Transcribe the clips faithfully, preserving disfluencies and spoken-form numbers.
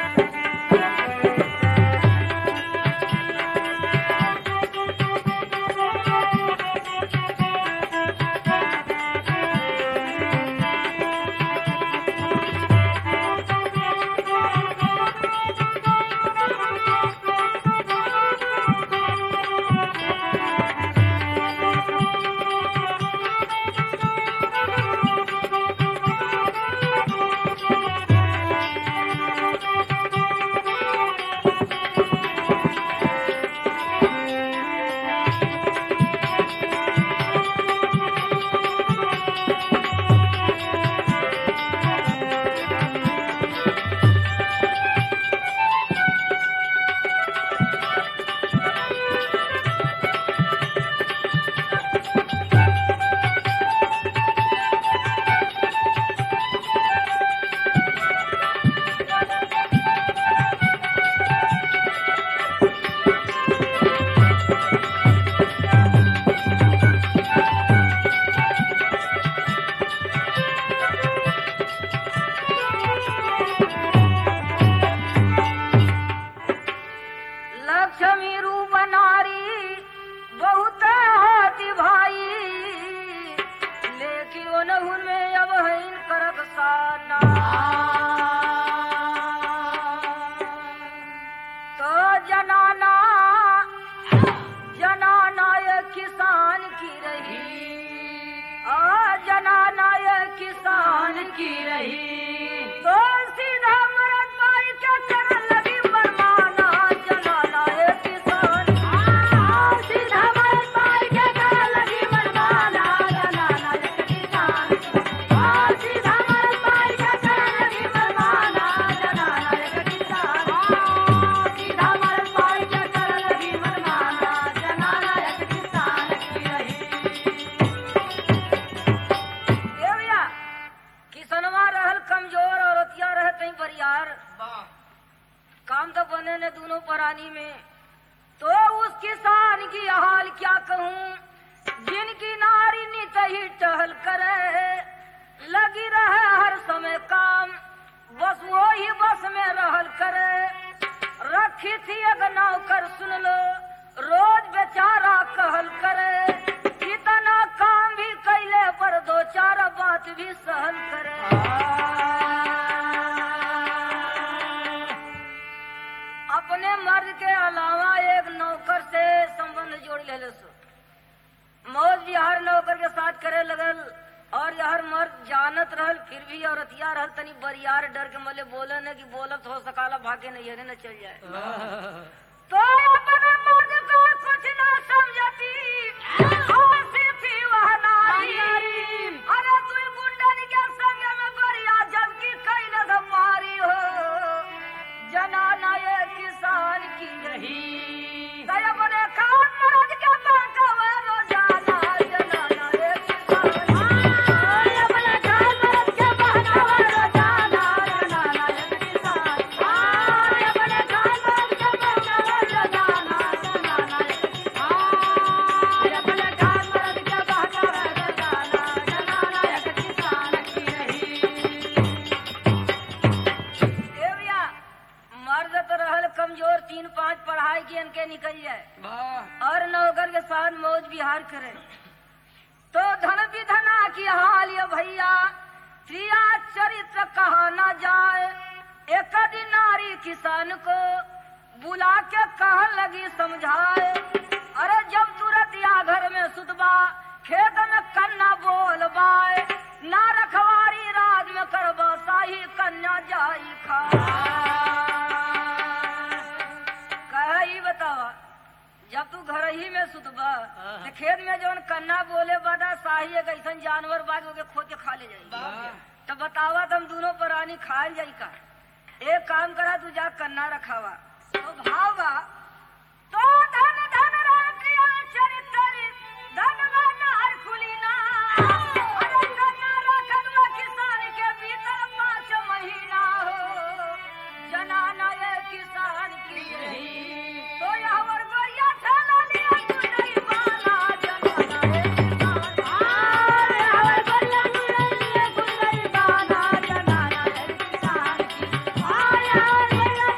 Yeah.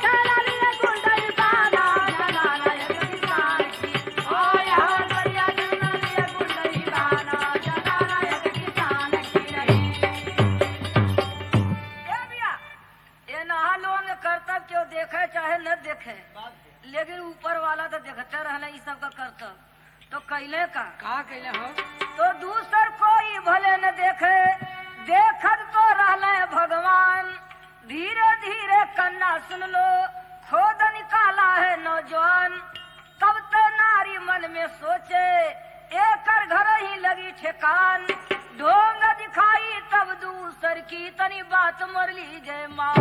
कैले का का कैले हो तो दूसर कोई भले न देखे, देखत तो रहले भगवान। धीरे धीरे कन्ना सुन लो, खोद निकाला है नौजवान। तब तो नारी मन में सोचे, एकर घर ही लगी ठेकान। ढोंग दिखाई तब दूसर की, तनी बात मर ली जय माँ।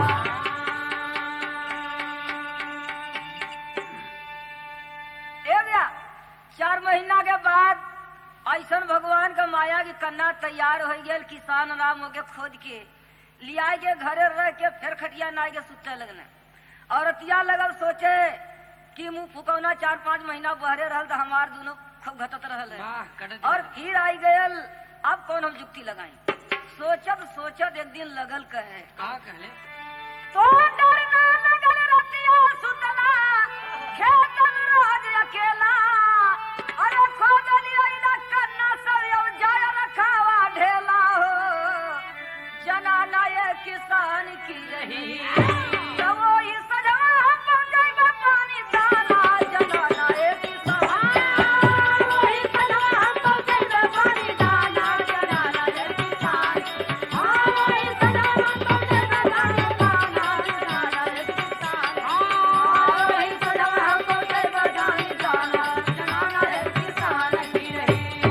ए भैया, चार महीना के बाद ऐसन भगवान का माया की कन्या तैयार हो गया। किसान राम होके खोद के लिया के घरे रह के फिर खटिया नाई के सुते लगने। औरतिया लगल सोचे कि मुंह फुकौना चार पांच महीना बहरे रहल तो हमार दोनों खूब घटत रहल है। और फिर आई गयल, अब कौन हम जुक्ति लगाई। सोचत सोचत एक दिन लगल कहे का कहले तो डरना लगल रतिया सुतला, खेतन रोज अकेला। अरे खोद लिया कन्ना सब जाय रखावा ढेला हो। जनाना ये किसान की रही, तो वो ही सजवा हम बन जाएगा पानी डाला। जनाना ये किसान, वही सजवा हम बन जाएगा पानी डाला। जनाना ये किसान, हाँ वही सजवा हम बन जाएगा पानी डाला। जनाना ये किसान, हाँ वही सजवा हम बन जाएगा पानी डाला। जनाना ये किसान की रही।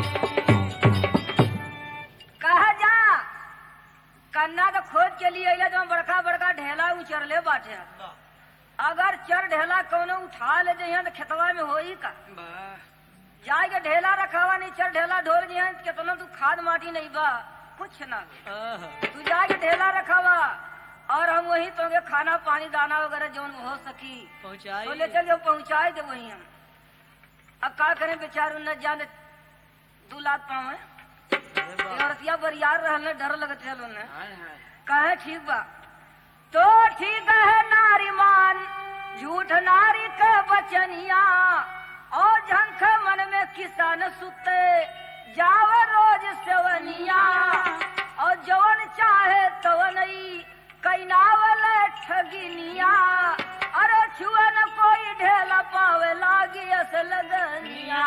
कहा जा कन्ना तो खोज के लिए अइले जो बड़का बड़का ढेला उचरले बाटे। अगर चर ढेला कौनो उठा ले जइहन तो खेतवा में होई का। जाए के ढेला रखावा नहीं, चर ढेला ढोल जइहन कितना तू खाद माटी नहीं बा कुछ ना। तू जाके ढेला रखावा और हम वही तो खाना पानी दाना वगैरह जौन हो सकी पहुंचाई तो ले चल जो पहुंचाए दे वही हम। अब का करें बेचारू न जाने दू लाख पावे औरतिया बरियार रहने डर लगत है लोने। कहे ठीक बा तो ठीक है नारी मान, झूठ नारी के बचनिया। और झंख मन में किसान सुते, जाव रोज सेवनिया। और जवन चाहे तवनई, कैनावल ठगिनिया। अरे छुआ न कोई ढेला पावे, लागी अस लगनिया।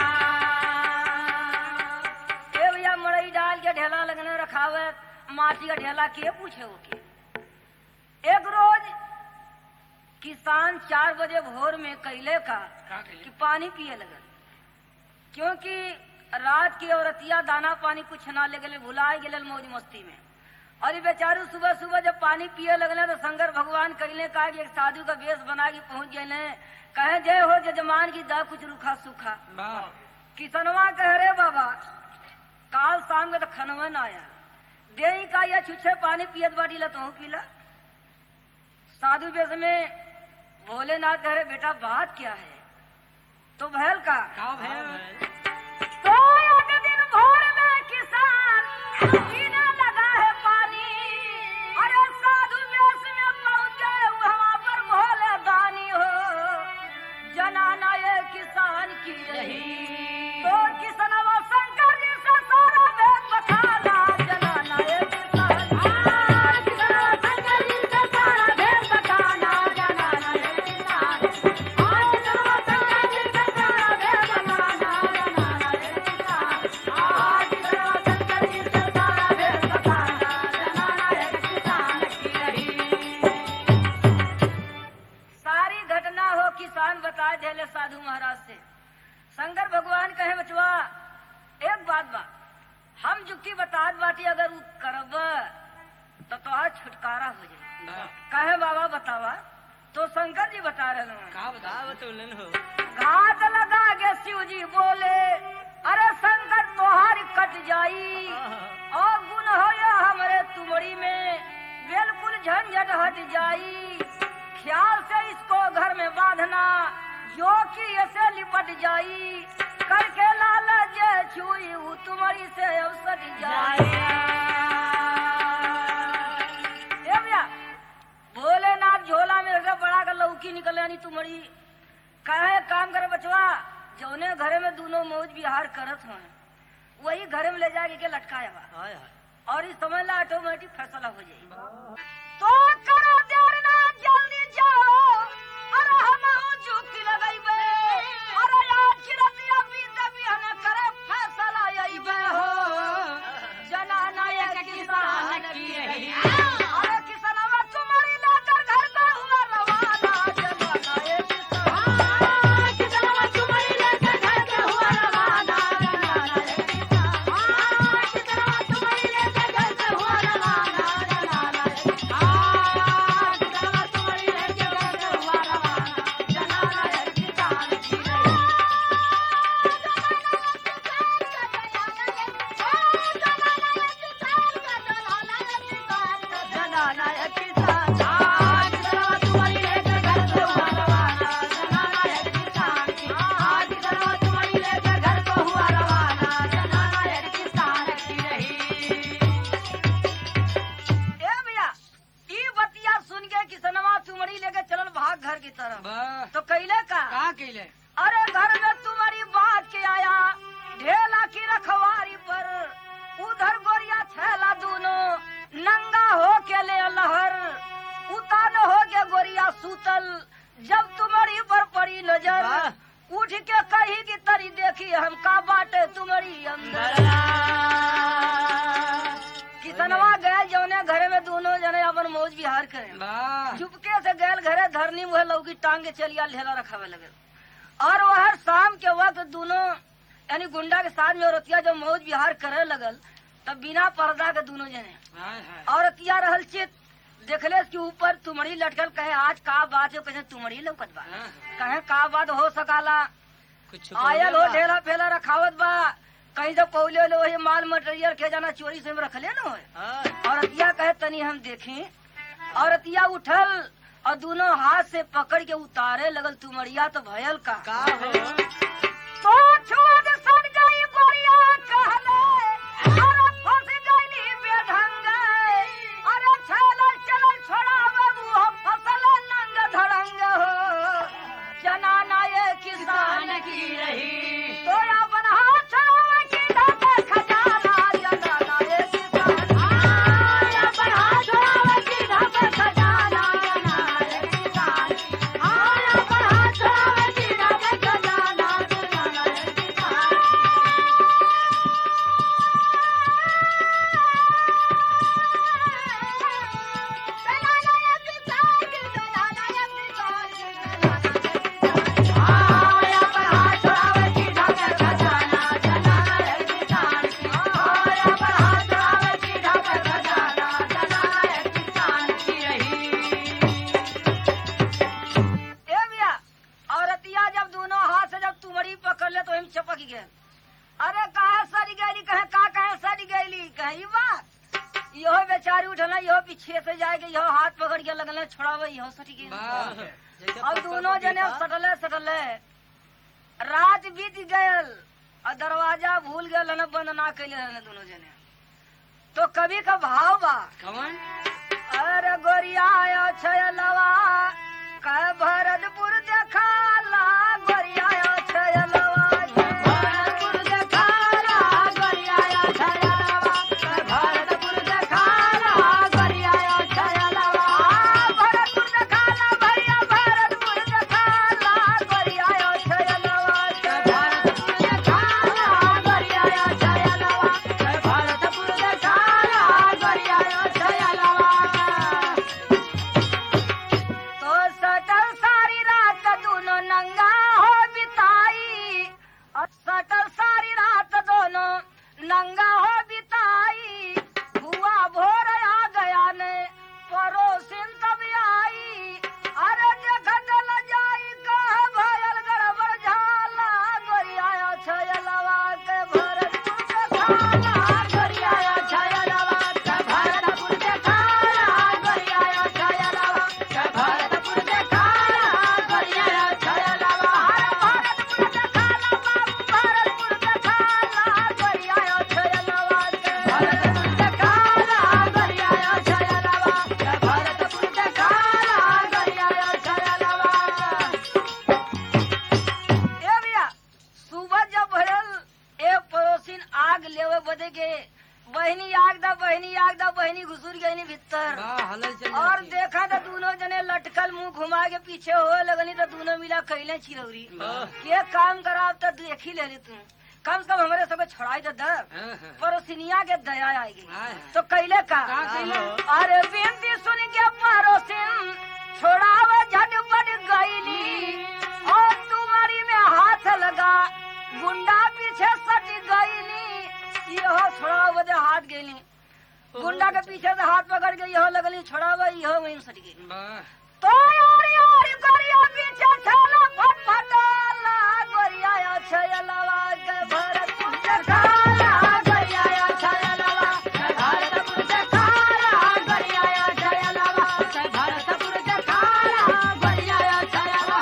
ए भैया मड़ई डाल के ढेला लगने रखावे, माटी का ढेला के पूछे हो के। एक रोज किसान चार बजे भोर में कैले का कि पानी पिए लगल, क्योंकि रात की औरतिया दाना पानी कुछ ना ले गले, भुलाए गए मौज मस्ती में। और ये बेचारू सुबह सुबह जब पानी पिए लगले तो शंकर भगवान कैले का एक साधु का वेश बना के पहुंच गए। कहे जय हो जजमान की दा कुछ रूखा सूखा। किसनवा कह रे बाबा काल शाम के तो खनवा न आया, दे का या छुच्छे पानी पियत बाटी ला तू पीला। साधु वेश में भोलेनाथ कह रहे बेटा बात क्या है। तो भैल का तो एक दिन भोर में किसान पीने लगा है पानी। अरे साधु वेश में पहुंचे वहां पर भोले दानी हो। जनाना ये किसान की रही, तो किसनवा शंकर जी से सारा वेद बखाना। जनाना ये किसान, हाँ किसनवा शंकर जी से सारा वेद बखाना। जनाना ये किसान, हाँ किसनवा शंकर जी से सारा वेद बखाना। जनाना ये किसान, हाँ किसनवा शंकर जी से सारा वेद बखाना। जनाना ये किसान की रही। सारी घटना हो किसान बता देले साधु महाराज से। शंकर भगवान कहे बचवा एक बात बा, हम जुक्ति बतात बाटी अगर उ करब तो तोहार छुटकारा हो जाए। कहे बाबा बतावा। तो शंकर जी बता रहे हो घात लगा के शिव जी बोले, अरे शंकर तोहारी कट जाई। और गुण हो या हमरे तुमड़ी में, बिल्कुल झंझट हट जाई। ख्याल से इसको घर में बांधना, जो कि ऐसे लिपट जाई। करके लालच जे छुई वो तुम्हारी से अवसर जाए। ए भैया भोलेनाथ झोला में रखा बड़ा का लौकी निकल यानी तुम्हारी। कहे काम करे बचवा, जौने घरे में दोनों मौज विहार करत हो वही घरे में ले जाके के लटकाया बा। और इस समय ला ऑटोमेटिक फैसला हो जाए। तो करो देर ना जल्दी जाओ, अरे हम जुक्ति लगाइबे। अरे यार चिरतिया बीते बिहने कर रहो। वाह, तो कैले का का कैले? अरे घर में तुम्हारी बात के आया ढेला की रखवारी पर, उधर गोरिया छेला दोनों नंगा हो के ले लहर, उतान हो के गोरिया सूतल जब तुम्हारी पर पड़ी नजर, वाह। उठ के कही की तरी देखी हम का बाटे तुम्हारी अंदर। किसनवा गए जौने घरे में दोनों जने अपन मौज विहार करे, वाह, चुपके से गैल घरे धरनी मुहे लौकी टांगे चलिया ढेला रखावे लगे। और वह शाम के वक्त दोनों यानी गुंडा के साथ में औरतिया जब मौज विहार करे लगल तब बिना पर्दा के दोनों जने हाय, हाय। औरतिया रहल चित देखले के ऊपर तुमड़ी लटकल, कहे आज का बात है, कहे तुमड़ी लौकत बा, हाँ, कहे का बात हो सकाला, कुछ आयल हो बोले बा? ढेला फेला रखावत बा, कहीं तो पौले लो वही माल मटेरियल के जाना चोरी से रखले न हो। हाँ, औरतिया कहे तनी हम देखें। औरतिया उठल और दोनों हाथ से पकड़ के उतारे लगल तुमड़िया, तो भयल का का हो? तो छूट सट गई गोरिया कहले, अरे फंस गईली बेढंग, अरे छेला चलल छोड़ावे वो फसल नंग धड़ंग हो, जनाना ये किसान की रही, तो अपन हाथ छुड़ावे की ढाबे खजाना, जनाना ये किसान, हाँ, अपन हाथ छुड़ावे की ढाबे खजाना, जनाना ये किसान, हाँ, अपन हाथ छुड़ावे की ढाबे खजाना, जनाना ये किसान। औरतिया जब दोनों हाथ से जब तुमड़ी पकड़ ले तो हम चपक गए। अरे कहा सड़ी गईली, कहे का कहे सड़ी गईली, कहे बात यहो बेचारी उठना, यहो पीछे से जाएगा, यहो हाथ पकड़ के लगल छोड़ावे, यहो सटी गई। वाह, जैसे अब पत्थर दोनों को जने देखा। सटले सटले रात बीत गयल और दरवाजा भूल गए न बंद ना कैले रहने दोनों जने। तो कभी का भाव बा, कौन? अरे गोरिया छयलवा कह भरतपुर देखाला, गोरिया छयलवा भरतपुर देखाला, गोरिया छयलवा कह भरतपुर देखाला, गोरिया छयलवा भरतपुर देखाला, भैया भरतपुर देखाला, गोरिया छयलवा कह भरतपुर देखाला, गोरिया छयलवा कह भरतपुर देखाला, गोरिया छयलवा। तो सटल सारी रात दोनों नंगा हो बिताई, और सटल सारी रात दोनों नंगा हो बिताई, हुआ भोर आ गया ने परोसिन तब आई, अरे देखत ल जाई कह भयल गड़बड़ झाला, गोरिया छयलवा के भरतपुर देखाला, गोरिया छयलवा के भरतपुर देखाला, गोरिया छयलवा के भरतपुर देखाला, गोरिया छयलवा हर भरतपुर देखाला, बाबू भरतपुर देखाला, गोरिया छयलवा के भरतपुर देखाला, गोरिया छयलवा के भरतपुर देखाला, गोरिया छयलवा। ए भैया सुबह जब भरल एक पड़ोसिन आग लेवे बदे के, बहनी आग दा बहनी आग दा बहनी घुसुर गई भीतर, वाह, हलल चल और जाती। देखा तो दोनों जने लटकल मुंह घुमा के पीछे हो लगनी, तो दोनों मिला कैले चिरौरी वाह। के काम कराब तो देख ही ले ली तू, कम से कम हमारे सब छोड़ाई तो दर हाँ, हाँ। पड़ोसिनिया के दया आएगी। हाँ। तो कैले का का कैले? अरे बिनती सुन के पड़ोसिन छोड़ावे झटपट गईली, और तुम्हारी में हाथ लगा गुंडा पीछे सट गईली, यहो छोड़ावे दे हाथ गईली, गुंडा के पीछे से हाथ पकड़ के यहो लगली छोड़ावे, यहो वहीं सट गई। वाह, तो यार यार गोरिया पीछे छला फटफटाला, गोरिया छयलवा के भरतपुर देखाला, गोरिया छयलवा के भरतपुर देखाला, गोरिया छयलवा के भरतपुर देखाला, गोरिया छयलवा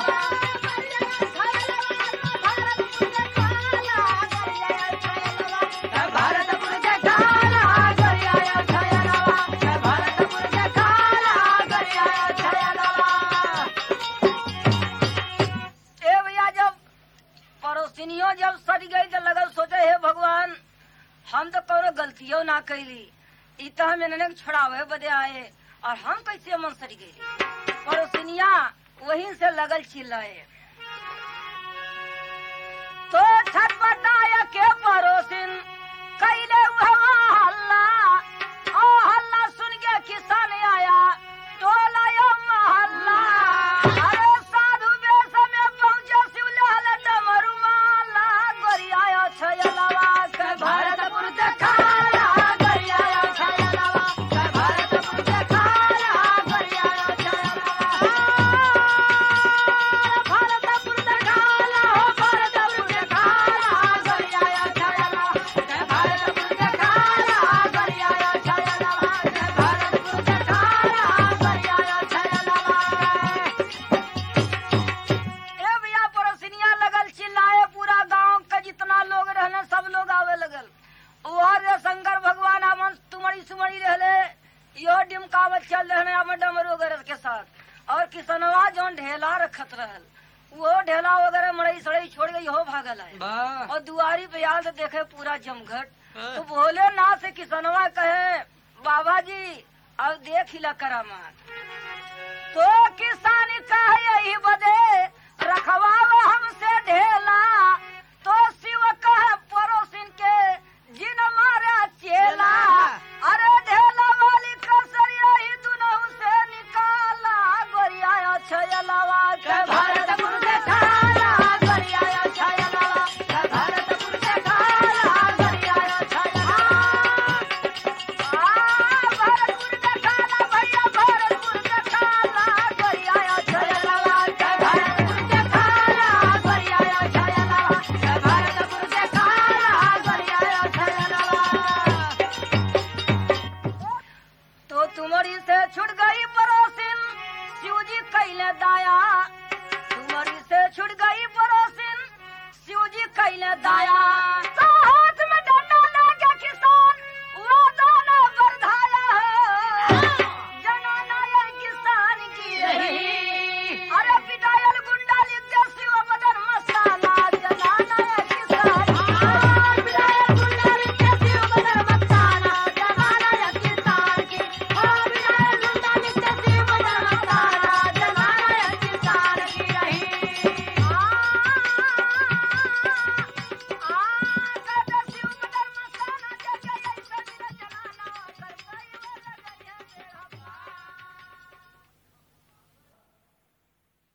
भरतपुर देखाला, गोरिया छयलवा के भरतपुर देखाला, गोरिया छयलवा। बतियो ना कैली। ई तो हम इन्हें छोड़ावे बदे आए और हम कैसे मन सट गई। पड़ोसिनिया वहीं से लगल चिल्लाए। तो छटपटाया के पड़ोसिन कैले हल्ला, ओ हल्ला सुन के किसान आया टोला यो महल्ला। अरे साधु बेस में पहुंचे शिवलाल डमरू माला, गोरिया छयलवा के भारतपुर देखाला, गोरिया छयलवा के भारतपुर देखाला, गोरिया छयलवा। भारतपुर देखाला, हो भारतपुर देखाला, गोरिया छयलवा के भारतपुर देखाला, गोरिया छयलवा के भारतपुर देखाला, गोरिया छयलवा। ए भैया पड़ोसिनिया लगल चिल्लाए, पूरा गांव का जितना लोग रहने सब लोग आवे लगल। और शंकर भगवान आमन तुमड़ी सुमड़ी रहले, यो डिमकावत चल रहने आमन डमरू वगैरह के साथ। और किसनवा जौन ढेला रखत रहल, वो ढेला वगैरह मड़ई सड़ई छोड़ गई हो भागल है। वाह और दुआरी पे आल तो देखे पूरा जमघट। हाँ। तो भोले नाथ से किसनवा कहे बाबा जी अब देख हिला करामात। तो किसान कहे यही बदे रखवाओ हमसे ढेला। तो शिव कहे पड़ोसिन के जिन मारा चेला। अरे ढेला वाली कसर यही दुनों से निकाला, गोरिया छयलवा के भारतपुर देखाला, गोरिया छयलवा के भारतपुर देखाला, गोरिया छयलवा। आ भारतपुर देखाला भैया, भारतपुर देखाला, गोरिया छयलवा के भारतपुर देखाला, गोरिया छयलवा के भारतपुर देखाला, गोरिया छयलवा। तो तुमरी से छुट गई पड़ोसिन शिवजी कैले दाया। तुमरी से छुट गई पड़ोसिन शिवजी कैले दाया।